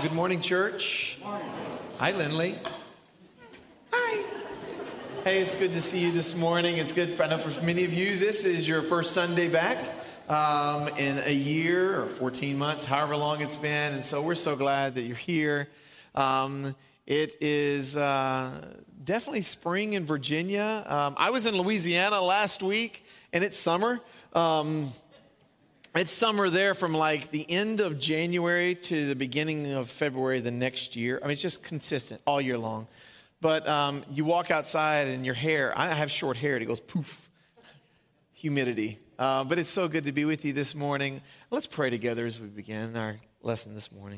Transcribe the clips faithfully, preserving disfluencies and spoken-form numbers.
Good morning, church. Good morning. Hi, Lindley. Hi. Hey, it's good to see you this morning. It's good, I know for many of you, this is your first Sunday back um, in a year or fourteen months, however long it's been. And so we're so glad that you're here. Um, it is uh, definitely spring in Virginia. Um, I was in Louisiana last week, and it's summer. Um, It's summer there from like the end of January to the beginning of February the next year. I mean, it's just consistent all year long. But um, you walk outside and your hair, I have short hair, and it goes poof, humidity. Uh, but it's so good to be with you this morning. Let's pray together as we begin our lesson this morning.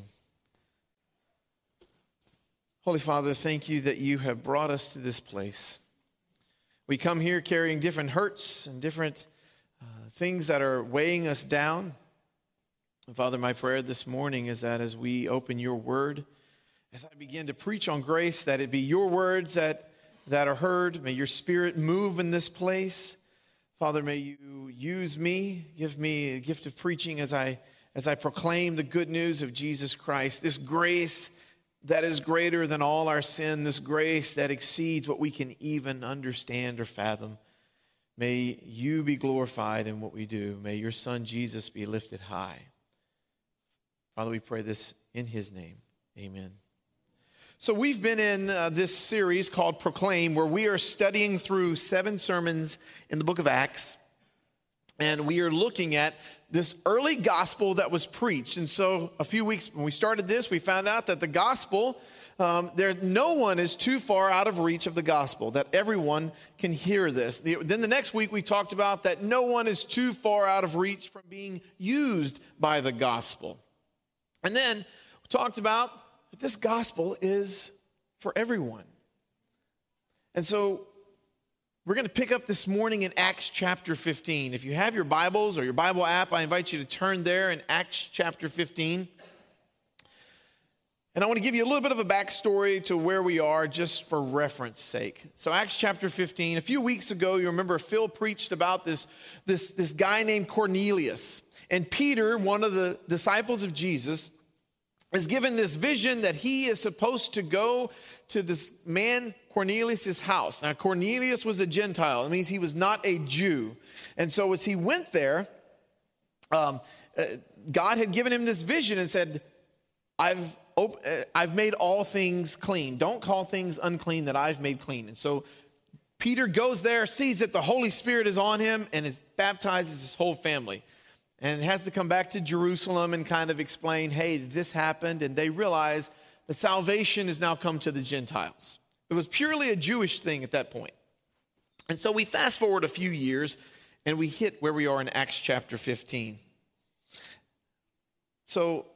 Holy Father, thank you that you have brought us to this place. We come here carrying different hurts and different Uh, things that are weighing us down. And Father, my prayer this morning is that as we open your word, as I begin to preach on grace, that it be your words that, that are heard. May your spirit move in this place. Father, may you use me, give me a gift of preaching as I, as I proclaim the good news of Jesus Christ, this grace that is greater than all our sin, this grace that exceeds what we can even understand or fathom. May you be glorified in what we do. May your son Jesus be lifted high. Father, we pray this in his name. Amen. So we've been in uh, this series called Proclaim, where we are studying through seven sermons in the book of Acts. And we are looking at this early gospel that was preached. And so a few weeks when we started this, we found out that the gospel, um, there no one is too far out of reach of the gospel, that everyone can hear this. The, then the next week we talked about that no one is too far out of reach from being used by the gospel. And then we talked about that this gospel is for everyone. And so we're going to pick up this morning in Acts chapter fifteen. If you have your Bibles or your Bible app, I invite you to turn there in Acts chapter fifteen. And I want to give you a little bit of a backstory to where we are just for reference sake. So Acts chapter fifteen, a few weeks ago, you remember Phil preached about this, this, this guy named Cornelius. And Peter, one of the disciples of Jesus, is given this vision that he is supposed to go to this man Cornelius' house. Now, Cornelius was a Gentile. It means he was not a Jew. And so as he went there, um, uh, God had given him this vision and said, I've, op- uh, I've made all things clean. Don't call things unclean that I've made clean. And so Peter goes there, sees that the Holy Spirit is on him, and is, baptizes his whole family. And has to come back to Jerusalem and kind of explain, hey, this happened. And they realize that salvation has now come to the Gentiles. It was purely a Jewish thing at that point. And so we fast forward a few years and we hit where we are in Acts chapter fifteen. So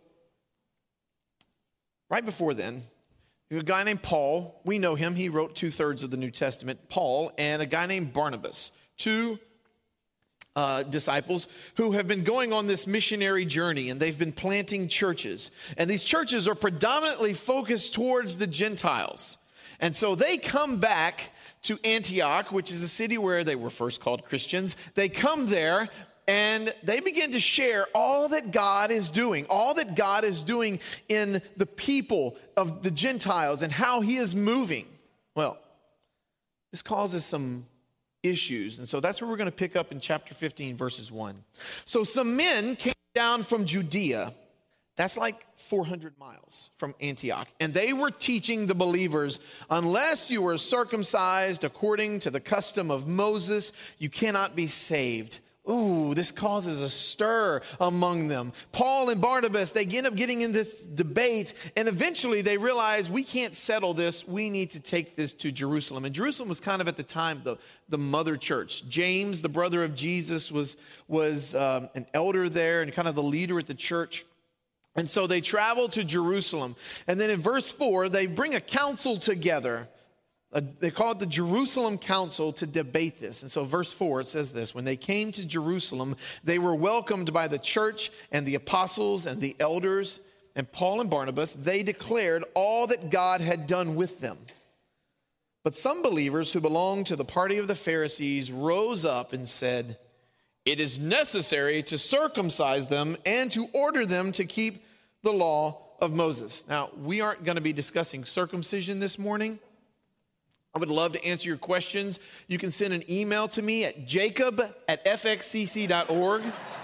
right before then, there's a guy named Paul. We know him. He wrote two thirds of the New Testament. Paul and a guy named Barnabas. Two Uh, disciples who have been going on this missionary journey, and they've been planting churches. And these churches are predominantly focused towards the Gentiles. And so they come back to Antioch, which is a city where they were first called Christians. They come there and they begin to share all that God is doing, all that God is doing in the people of the Gentiles and how he is moving. Well, this causes some issues. And so that's where we're going to pick up in chapter fifteen, verses one. So some men came down from Judea. That's like four hundred miles from Antioch. And they were teaching the believers, unless you are circumcised according to the custom of Moses, you cannot be saved. Ooh, this causes a stir among them. Paul and Barnabas, they end up getting in this debate, and eventually they realize we can't settle this. We need to take this to Jerusalem. And Jerusalem was kind of at the time the, the mother church. James, the brother of Jesus, was, was um, an elder there and kind of the leader at the church. And so they travel to Jerusalem. And then in verse four, they bring a council together. Uh, they call it the Jerusalem Council to debate this. And so verse four, it says this: when they came to Jerusalem, they were welcomed by the church and the apostles and the elders. And Paul and Barnabas, they declared all that God had done with them. But some believers who belonged to the party of the Pharisees rose up and said, it is necessary to circumcise them and to order them to keep the law of Moses. Now, we aren't going to be discussing circumcision this morning. I would love to answer your questions. You can send an email to me at jacob at f x c c dot org.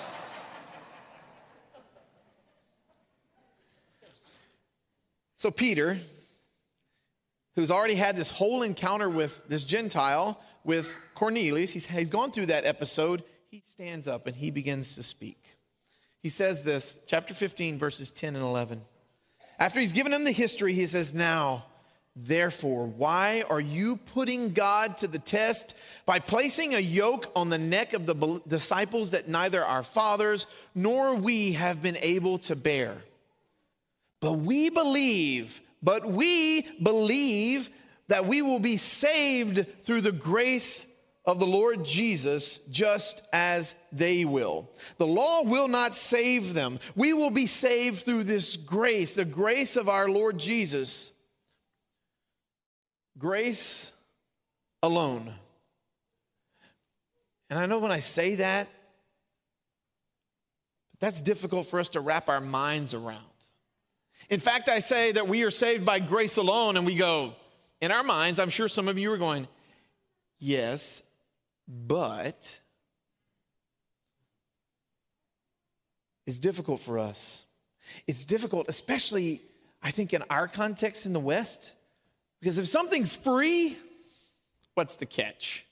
So Peter, who's already had this whole encounter with this Gentile, with Cornelius, he's, he's gone through that episode. He stands up and he begins to speak. He says this, chapter fifteen, verses ten and eleven. After he's given him the history, he says, now, therefore, why are you putting God to the test by placing a yoke on the neck of the disciples that neither our fathers nor we have been able to bear? But we believe, but we believe that we will be saved through the grace of the Lord Jesus, just as they will. The law will not save them. We will be saved through this grace, the grace of our Lord Jesus. Grace alone. And I know when I say that, that's difficult for us to wrap our minds around. In fact, I say that we are saved by grace alone, and we go, in our minds, I'm sure some of you are going, yes, but it's difficult for us. It's difficult, especially, I think, in our context in the West, because if something's free, what's the catch?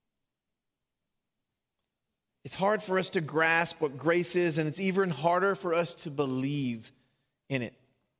It's hard for us to grasp what grace is, and it's even harder for us to believe in it.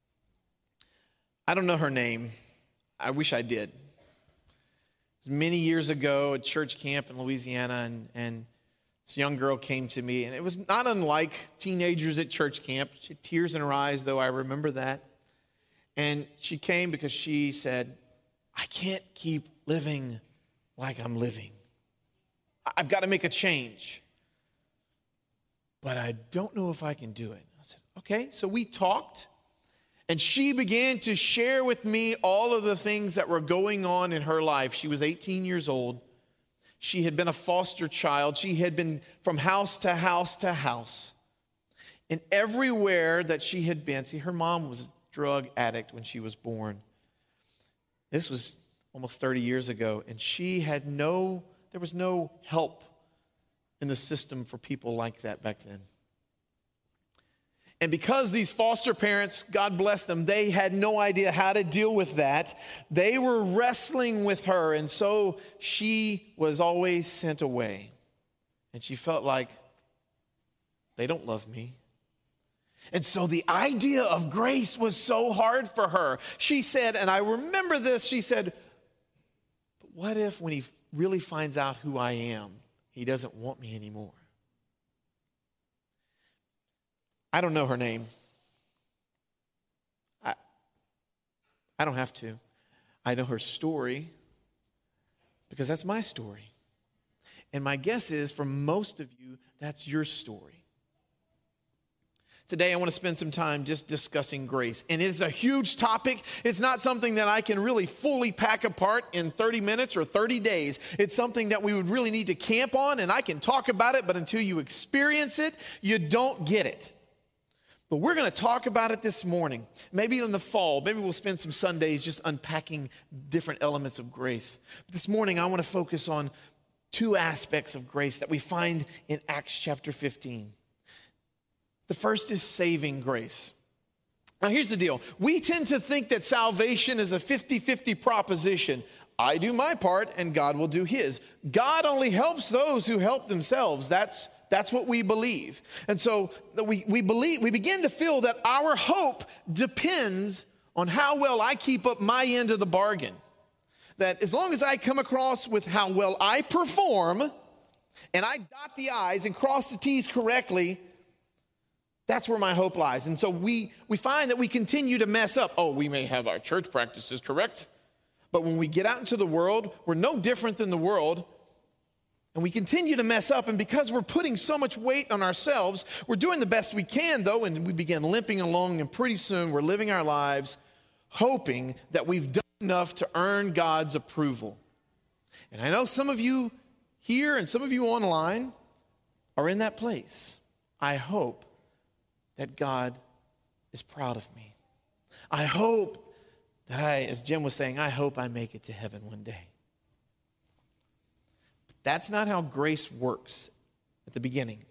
I don't know her name. I wish I did. It was many years ago at church camp in Louisiana, and, and this young girl came to me, and it was not unlike teenagers at church camp. She had tears in her eyes, though I remember that. And she came because she said, I can't keep living like I'm living. I've got to make a change, but I don't know if I can do it. I said, okay. So we talked. And she began to share with me all of the things that were going on in her life. She was eighteen years old. She had been a foster child. She had been from house to house to house. And everywhere that she had been, see, her mom was a drug addict when she was born. This was almost thirty years ago. And she had no, there was no help in the system for people like that back then. And because these foster parents, God bless them, they had no idea how to deal with that. They were wrestling with her, and so she was always sent away. And she felt like, they don't love me. And so the idea of grace was so hard for her. She said, and I remember this, she said, but what if when he really finds out who I am, he doesn't want me anymore? I don't know her name. I, I don't have to. I know her story because that's my story. And my guess is for most of you, that's your story. Today, I want to spend some time just discussing grace. And it's a huge topic. It's not something that I can really fully pack apart in thirty minutes or thirty days. It's something that we would really need to camp on, and I can talk about it, but until you experience it, you don't get it. But we're going to talk about it this morning. Maybe in the fall, maybe we'll spend some Sundays just unpacking different elements of grace. But this morning, I want to focus on two aspects of grace that we find in Acts chapter fifteen. The first is saving grace. Now, here's the deal. We tend to think that salvation is a fifty-fifty proposition. I do my part, and God will do his. God only helps those who help themselves. That's That's what we believe. And so we, we believe, we begin to feel that our hope depends on how well I keep up my end of the bargain. That as long as I come across with how well I perform and I dot the I's and cross the T's correctly, that's where my hope lies. And so we, we find that we continue to mess up. Oh, we may have our church practices correct, but when we get out into the world, we're no different than the world. And we continue to mess up, and because we're putting so much weight on ourselves, we're doing the best we can, though, and we begin limping along, and pretty soon we're living our lives hoping that we've done enough to earn God's approval. And I know some of you here and some of you online are in that place. I hope that God is proud of me. I hope that I, as Jim was saying, I hope I make it to heaven one day. But that's not how grace works at the beginning.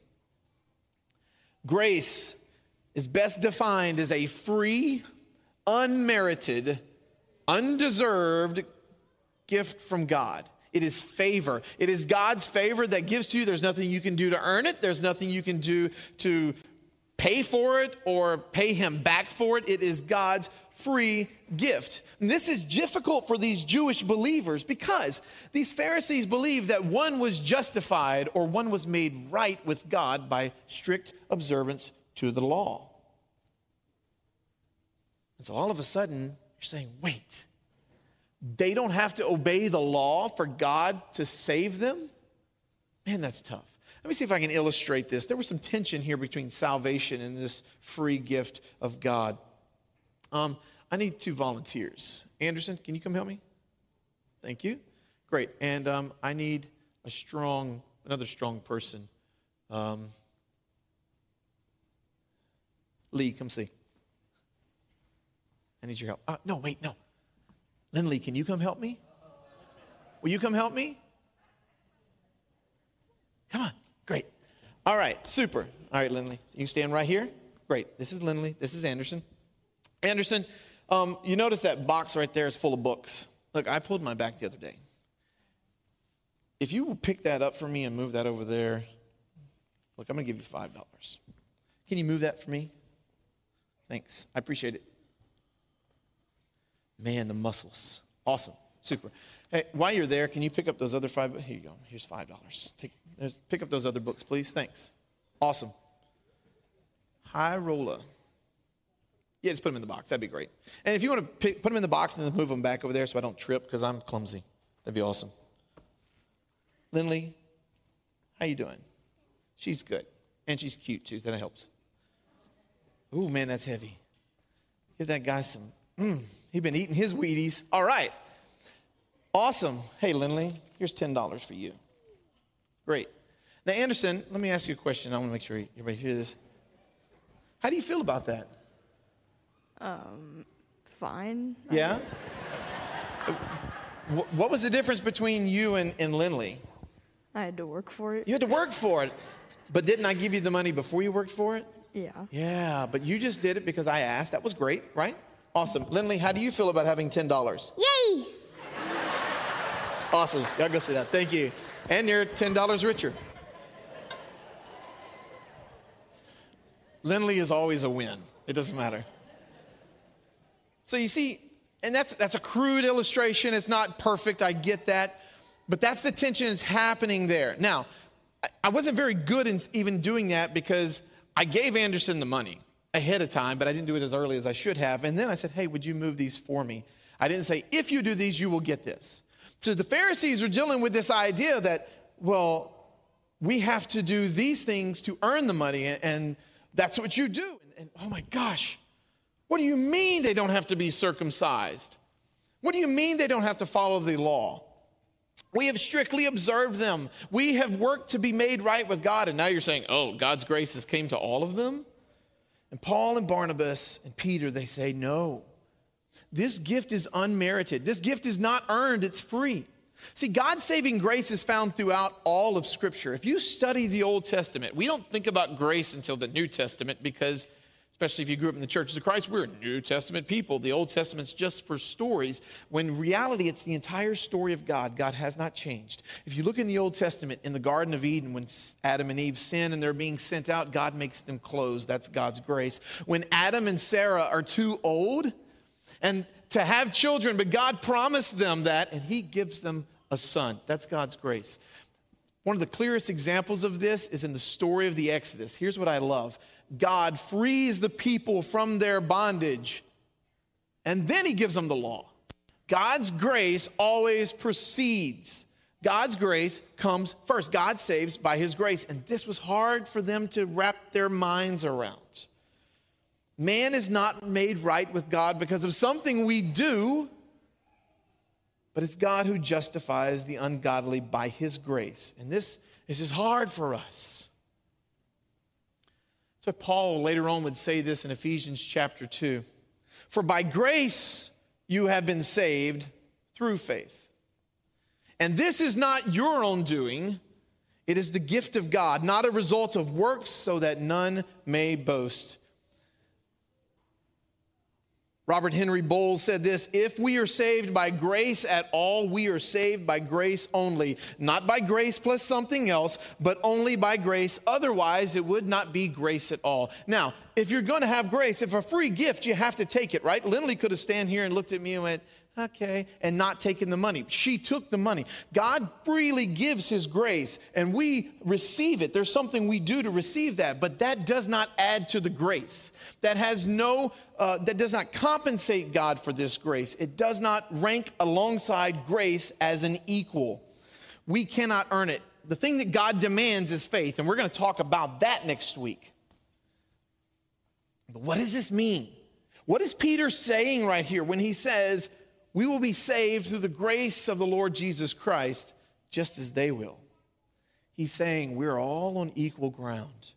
Grace is best defined as a free, unmerited, undeserved gift from God. It is favor. It is God's favor that gives to you. There's nothing you can do to earn it. There's nothing you can do to pay for it or pay him back for it. It is God's free gift. And this is difficult for these Jewish believers because these Pharisees believed that one was justified or one was made right with God by strict observance to the law. And so all of a sudden, you're saying, wait, they don't have to obey the law for God to save them? Man, that's tough. Let me see if I can illustrate this. There was some tension here between salvation and this free gift of God. Um, I need two volunteers. Anderson, can you come help me? Thank you. Great. And um, I need a strong, another strong person. Um, Lee, come see. I need your help. Uh, no, wait, no. Lindley, can you come help me? Will you come help me? Come on. Great. All right. Super. All right, Lindley. You stand right here. Great. This is Lindley. This is Anderson. Anderson, um, you notice that box right there is full of books. Look, I pulled my back the other day. If you will pick that up for me and move that over there, look, I'm going to give you five dollars. Can you move that for me? Thanks. I appreciate it. Man, the muscles. Awesome. Super. Hey, while you're there, can you pick up those other five? Here you go. Here's five dollars. Take, pick up those other books, please. Thanks. Awesome. High roller. Yeah, just put them in the box. That'd be great. And if you want to pick, put them in the box and then move them back over there so I don't trip because I'm clumsy. That'd be awesome. Lindley, how you doing? She's good. And she's cute, too. That helps. Ooh, man, that's heavy. Give that guy some... Mm, he's been eating his Wheaties. All right. Awesome. Hey, Lindley, here's ten dollars for you. Great. Now, Anderson, let me ask you a question. I want to make sure everybody hears this. How do you feel about that? Um, fine. Yeah? What was the difference between you and, and Lindley? I had to work for it. You had to work for it. But didn't I give you the money before you worked for it? Yeah. Yeah, but you just did it because I asked. That was great, right? Awesome. Lindley, how do you feel about having ten dollars? Yay! Awesome. Y'all go see that. Thank you. And you're ten dollars richer. Lindley is always a win. It doesn't matter. So you see, and that's that's a crude illustration. It's not perfect. I get that. But that's the tension that's happening there. Now, I wasn't very good in even doing that because I gave Anderson the money ahead of time, but I didn't do it as early as I should have. And then I said, hey, would you move these for me? I didn't say, if you do these, you will get this. So the Pharisees are dealing with this idea that, well, we have to do these things to earn the money, and that's what you do. And, and oh my gosh, what do you mean they don't have to be circumcised? What do you mean they don't have to follow the law? We have strictly observed them. We have worked to be made right with God. And now you're saying, oh, God's grace has came to all of them? And Paul and Barnabas and Peter, they say, no, this gift is unmerited. This gift is not earned. It's free. See, God's saving grace is found throughout all of Scripture. If you study the Old Testament, we don't think about grace until the New Testament because, especially if you grew up in the churches of Christ, we're New Testament people. The Old Testament's just for stories, when in reality, it's the entire story of God. God has not changed. If you look in the Old Testament, in the Garden of Eden, when Adam and Eve sin and they're being sent out, God makes them close. That's God's grace. When Adam and Sarah are too old and to have children, but God promised them that, and he gives them a son. That's God's grace. One of the clearest examples of this is in the story of the Exodus. Here's what I love. God frees the people from their bondage, and then he gives them the law. God's grace always precedes. God's grace comes first. God saves by his grace, and this was hard for them to wrap their minds around. Man is not made right with God because of something we do, but it's God who justifies the ungodly by his grace. And this is just hard for us. So Paul later on would say this in Ephesians chapter two. For by grace you have been saved through faith. And this is not your own doing. It is the gift of God, not a result of works, so that none may boast. Robert Henry Bowles said this: if we are saved by grace at all, we are saved by grace only. Not by grace plus something else, but only by grace. Otherwise, it would not be grace at all. Now, if you're going to have grace, if a free gift, you have to take it, right? Lindley could have stand here and looked at me and went, okay, and not taken the money. She took the money. God freely gives his grace, and we receive it. There's something we do to receive that, but that does not add to the grace. That has no, uh, that does not compensate God for this grace. It does not rank alongside grace as an equal. We cannot earn it. The thing that God demands is faith, and we're going to talk about that next week. But what does this mean? What is Peter saying right here when he says, we will be saved through the grace of the Lord Jesus Christ, just as they will? He's saying we're all on equal ground.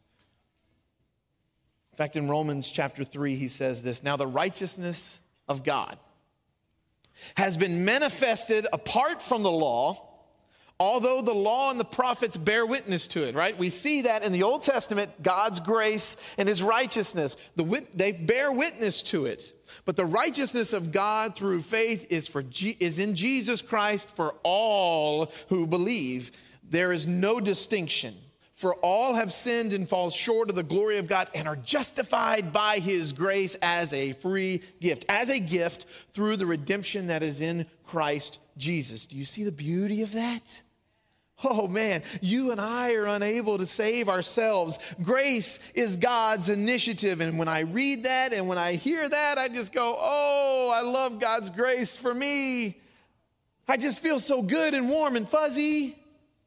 In fact, in Romans chapter three, he says this: now the righteousness of God has been manifested apart from the law, although the law and the prophets bear witness to it, right? We see that in the Old Testament, God's grace and his righteousness, the wit- they bear witness to it. But the righteousness of God through faith is for G- is in Jesus Christ for all who believe. There is no distinction. For all have sinned and fall short of the glory of God and are justified by his grace as a free gift, as a gift through the redemption that is in Christ Jesus. Do you see the beauty of that? Oh man, you and I are unable to save ourselves. Grace is God's initiative. And when I read that and when I hear that, I just go, oh, I love God's grace for me. I just feel so good and warm and fuzzy.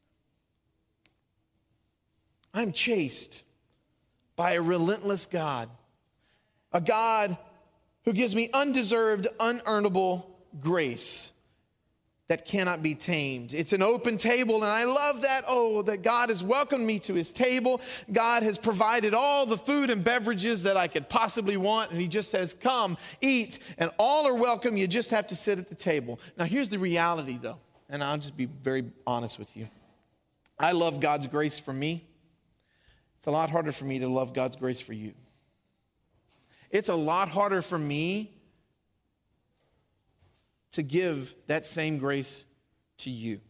I'm chased by a relentless God, a God who gives me undeserved, unearnable grace that cannot be tamed. It's an open table, and I love that. Oh, that God has welcomed me to his table. God has provided all the food and beverages that I could possibly want, and he just says, come, eat, and all are welcome. You just have to sit at the table. Now, here's the reality, though, and I'll just be very honest with you. I love God's grace for me. It's a lot harder for me to love God's grace for you. It's a lot harder for me to give that same grace to you.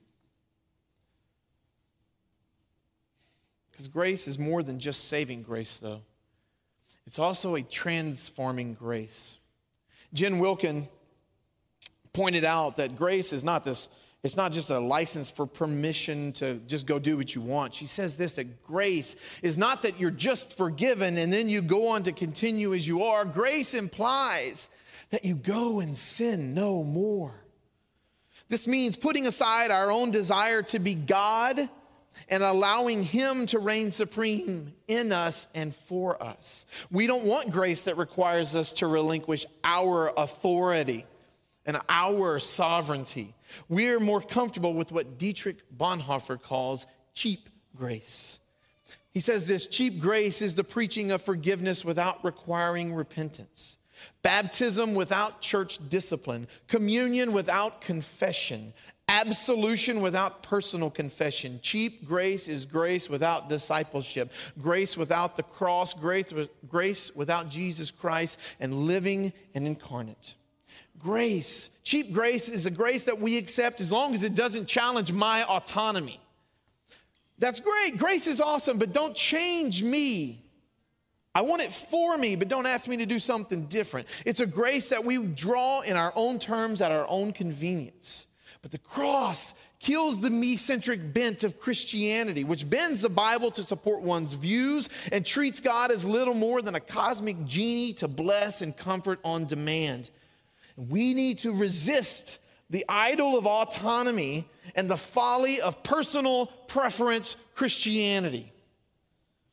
Because grace is more than just saving grace, though. It's also a transforming grace. Jen Wilkin pointed out that grace is not this, it's not just a license for permission to just go do what you want. She says this, that grace is not that you're just forgiven and then you go on to continue as you are. Grace implies that you go and sin no more. This means putting aside our own desire to be God and allowing him to reign supreme in us and for us. We don't want grace that requires us to relinquish our authority and our sovereignty. We're more comfortable with what Dietrich Bonhoeffer calls cheap grace. He says this: cheap grace is the preaching of forgiveness without requiring repentance. Baptism without church discipline, communion without confession, absolution without personal confession. Cheap grace is grace without discipleship, grace without the cross, grace, grace without Jesus Christ and living and incarnate. Grace, cheap grace is a grace that we accept as long as it doesn't challenge my autonomy. That's great. Grace is awesome, but don't change me. I want it for me, but don't ask me to do something different. It's a grace that we draw in our own terms at our own convenience. But the cross kills the me-centric bent of Christianity, which bends the Bible to support one's views and treats God as little more than a cosmic genie to bless and comfort on demand. We need to resist the idol of autonomy and the folly of personal preference Christianity.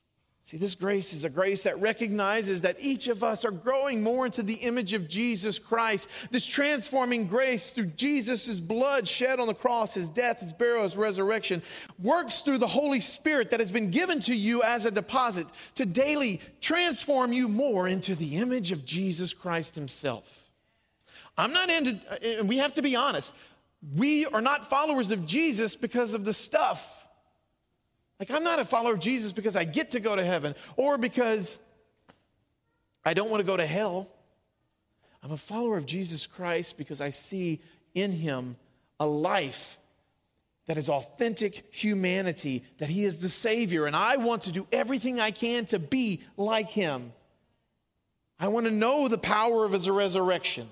See, this grace is a grace that recognizes that each of us are growing more into the image of Jesus Christ. This transforming grace through Jesus' blood shed on the cross, his death, his burial, his resurrection, works through the Holy Spirit that has been given to you as a deposit to daily transform you more into the image of Jesus Christ himself. I'm not into, and we have to be honest, we are not followers of Jesus because of the stuff. Like, I'm not a follower of Jesus because I get to go to heaven or because I don't want to go to hell. I'm a follower of Jesus Christ because I see in him a life that is authentic humanity, that he is the Savior, and I want to do everything I can to be like him. I want to know the power of his resurrection.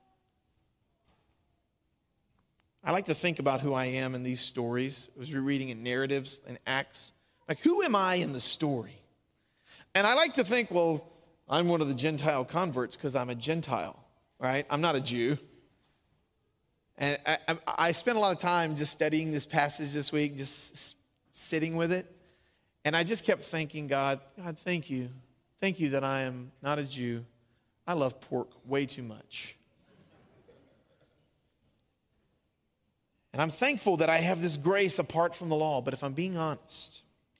I like to think about who I am in these stories. As we're reading in narratives and Acts, like, who am I in the story? And I like to think, well, I'm one of the Gentile converts because I'm a Gentile, right? I'm not a Jew. And I, I, I spent a lot of time just studying this passage this week, just sitting with it. And I just kept thinking, God, God, thank you. Thank you that I am not a Jew. I love pork way too much. And I'm thankful that I have this grace apart from the law. But if I'm being honest,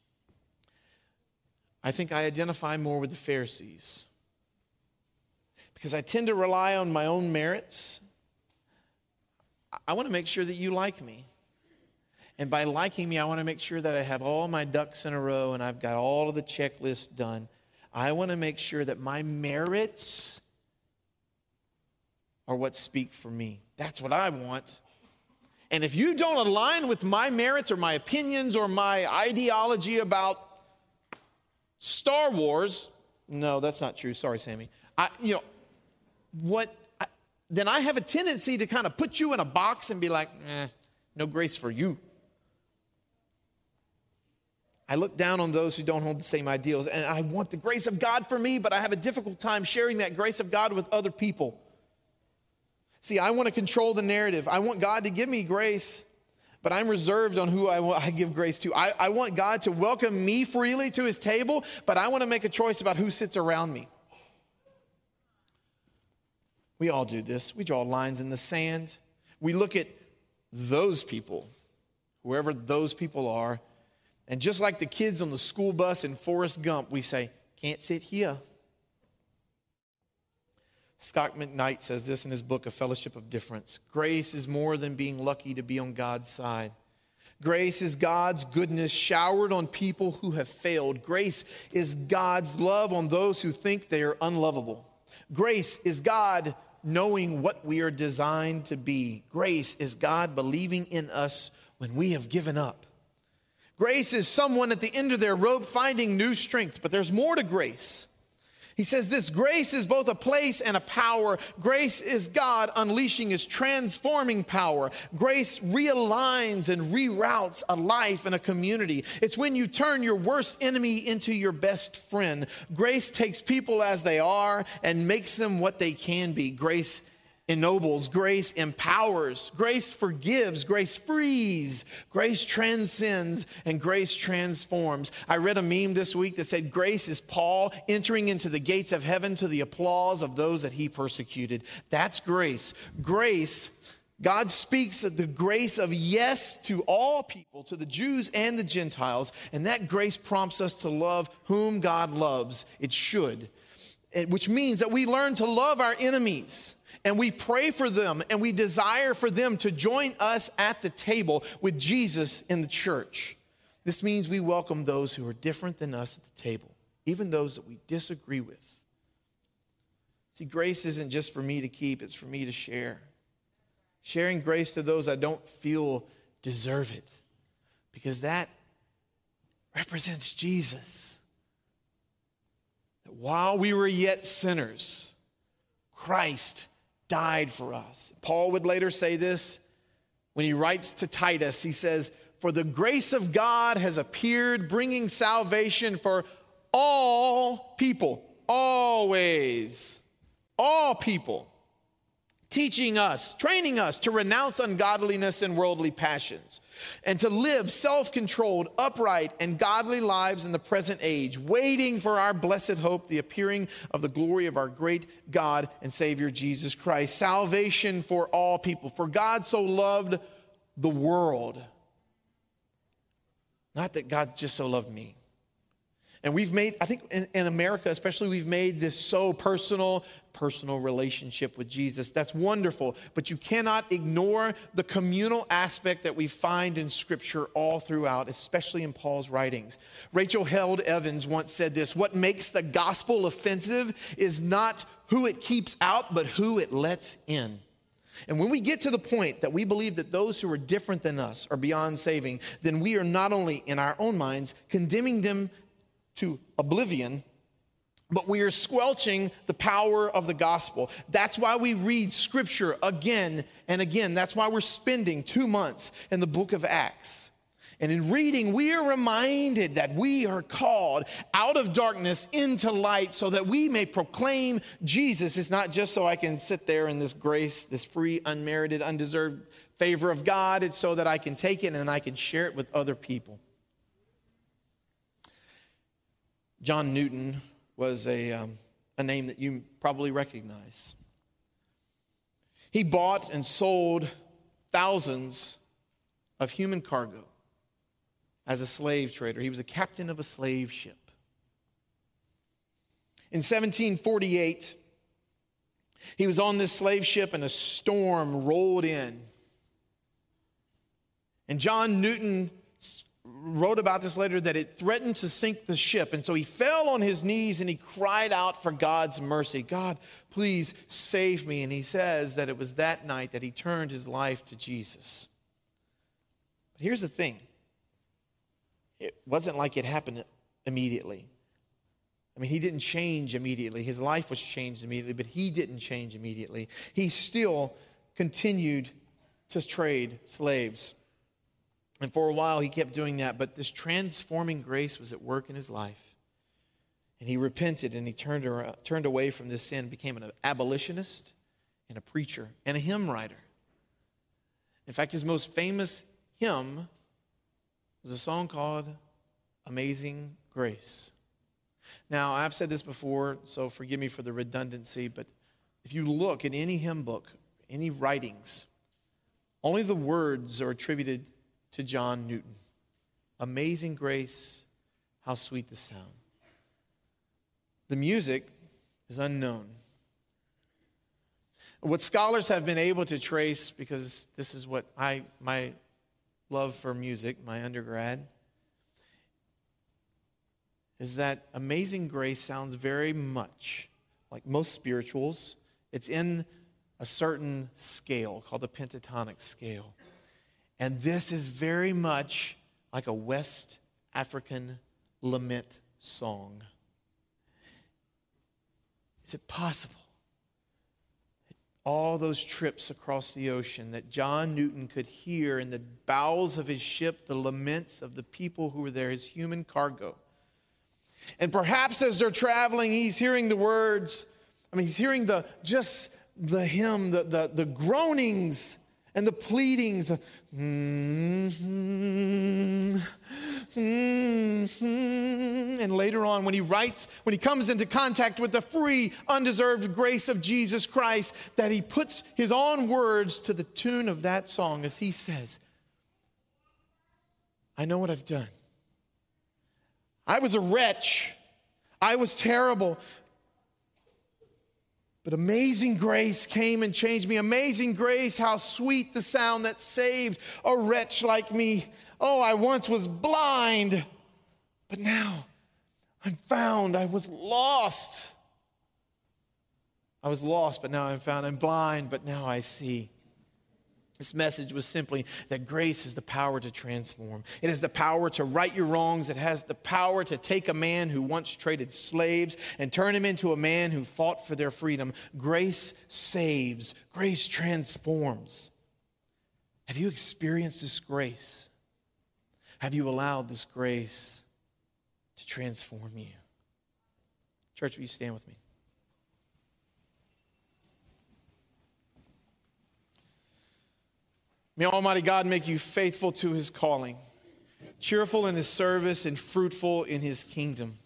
I think I identify more with the Pharisees because I tend to rely on my own merits. I want to make sure that you like me. And by liking me, I want to make sure that I have all my ducks in a row and I've got all of the checklists done. I want to make sure that my merits are what speak for me. That's what I want. And if you don't align with my merits or my opinions or my ideology about Star Wars, no, that's not true. Sorry, Sammy. I, you know, what, I, then I have a tendency to kind of put you in a box and be like, eh, no grace for you. I look down on those who don't hold the same ideals, and I want the grace of God for me, but I have a difficult time sharing that grace of God with other people. See, I want to control the narrative. I want God to give me grace, but I'm reserved on who I, want, I give grace to. I, I want God to welcome me freely to his table, but I want to make a choice about who sits around me. We all do this. We draw lines in the sand. We look at those people, whoever those people are, and just like the kids on the school bus in Forrest Gump, we say, can't sit here. Scott McKnight says this in his book, A Fellowship of Difference. Grace is more than being lucky to be on God's side. Grace is God's goodness showered on people who have failed. Grace is God's love on those who think they are unlovable. Grace is God knowing what we are designed to be. Grace is God believing in us when we have given up. Grace is someone at the end of their rope finding new strength, but there's more to grace. He says this, grace is both a place and a power. Grace is God unleashing his transforming power. Grace realigns and reroutes a life and a community. It's when you turn your worst enemy into your best friend. Grace takes people as they are and makes them what they can be. Grace ennobles, grace empowers, grace forgives, grace frees, grace transcends, and grace transforms. I read a meme this week that said, grace is Paul entering into the gates of heaven to the applause of those that he persecuted. That's grace. Grace, God speaks of the grace of yes to all people, to the Jews and the Gentiles, and that grace prompts us to love whom God loves. It should, which means that we learn to love our enemies. And we pray for them, and we desire for them to join us at the table with Jesus in the church. This means we welcome those who are different than us at the table, even those that we disagree with. See, grace isn't just for me to keep, it's for me to share. Sharing grace to those I don't feel deserve it, because that represents Jesus. That while we were yet sinners, Christ died for us. Paul would later say this when he writes to Titus. He says, for the grace of God has appeared, bringing salvation for all people, always, all people, teaching us, training us to renounce ungodliness and worldly passions, and to live self-controlled, upright, and godly lives in the present age, waiting for our blessed hope, the appearing of the glory of our great God and Savior Jesus Christ. Salvation for all people. For God so loved the world. Not that God just so loved me. And we've made, I think in, in America especially, we've made this so personal, personal relationship with Jesus. That's wonderful, but you cannot ignore the communal aspect that we find in Scripture all throughout, especially in Paul's writings. Rachel Held Evans once said this: what makes the gospel offensive is not who it keeps out, but who it lets in. And when we get to the point that we believe that those who are different than us are beyond saving, then we are not only in our own minds condemning them to oblivion, but we are squelching the power of the gospel. That's why we read Scripture again and again. That's why we're spending two months in the book of Acts. And in reading, we are reminded that we are called out of darkness into light so that we may proclaim Jesus. It's not just so I can sit there in this grace, this free, unmerited, undeserved favor of God. It's so that I can take it and I can share it with other people. John Newton was a, um, a name that you probably recognize. He bought and sold thousands of human cargo as a slave trader. He was a captain of a slave ship. In seventeen forty-eight, he was on this slave ship and a storm rolled in. And John Newton wrote about this later, that it threatened to sink the ship. And so he fell on his knees and he cried out for God's mercy. God, please save me. And he says that it was that night that he turned his life to Jesus. But here's the thing. It wasn't like it happened immediately. I mean, he didn't change immediately. His life was changed immediately, but he didn't change immediately. He still continued to trade slaves. And for a while, he kept doing that. But this transforming grace was at work in his life. And he repented and he turned, around, turned away from this sin, became an abolitionist and a preacher and a hymn writer. In fact, his most famous hymn was a song called Amazing Grace. Now, I've said this before, so forgive me for the redundancy, but if you look at any hymn book, any writings, only the words are attributed to John Newton. Amazing grace, how sweet the sound. The music is unknown. What scholars have been able to trace, because this is what I, my love for music, my undergrad, is that Amazing Grace sounds very much like most spirituals. It's in a certain scale called the pentatonic scale. And this is very much like a West African lament song. Is it possible that all those trips across the ocean that John Newton could hear in the bowels of his ship the laments of the people who were there, his human cargo? And perhaps as they're traveling, he's hearing the words, I mean, he's hearing the just the hymn, the, the, the groanings and the pleadings. The, mm-hmm, mm-hmm. And later on, when he writes, when he comes into contact with the free, undeserved grace of Jesus Christ, that he puts his own words to the tune of that song as he says, I know what I've done. I was a wretch. I was terrible. But amazing grace came and changed me. Amazing grace, how sweet the sound that saved a wretch like me. Oh, I once was blind, but now I'm found. I was lost. I was lost, but now I'm found. I'm blind, but now I see. This message was simply that grace is the power to transform. It has the power to right your wrongs. It has the power to take a man who once traded slaves and turn him into a man who fought for their freedom. Grace saves. Grace transforms. Have you experienced this grace? Have you allowed this grace to transform you? Church, will you stand with me? May Almighty God make you faithful to his calling, cheerful in his service, and fruitful in his kingdom.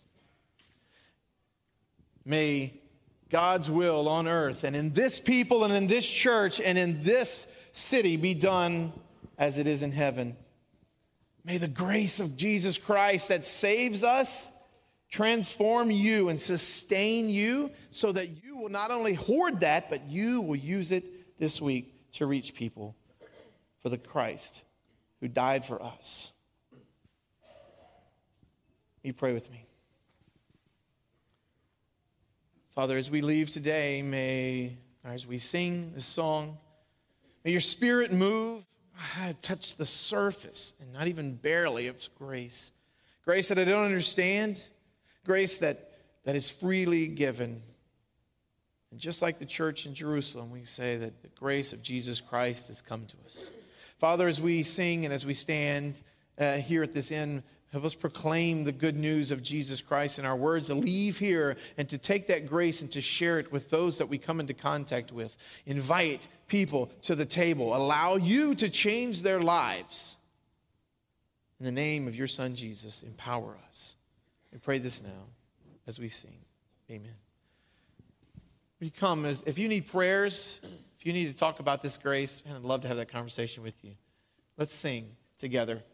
May God's will on earth and in this people and in this church and in this city be done as it is in heaven. May the grace of Jesus Christ that saves us transform you and sustain you so that you will not only hoard that, but you will use it this week to reach people for the Christ who died for us. You pray with me. Father, as we leave today, may, as we sing this song, may your Spirit move, touch the surface, and not even barely, of grace. Grace that I don't understand, grace that, that is freely given. And just like the church in Jerusalem, we say that the grace of Jesus Christ has come to us. Father, as we sing and as we stand uh, here at this end, help us proclaim the good news of Jesus Christ in our words, to leave here and to take that grace and to share it with those that we come into contact with. Invite people to the table. Allow you to change their lives. In the name of your Son, Jesus, empower us. We pray this now as we sing. Amen. When you come, as, if you need prayers, if you need to talk about this grace, man, I'd love to have that conversation with you. Let's sing together.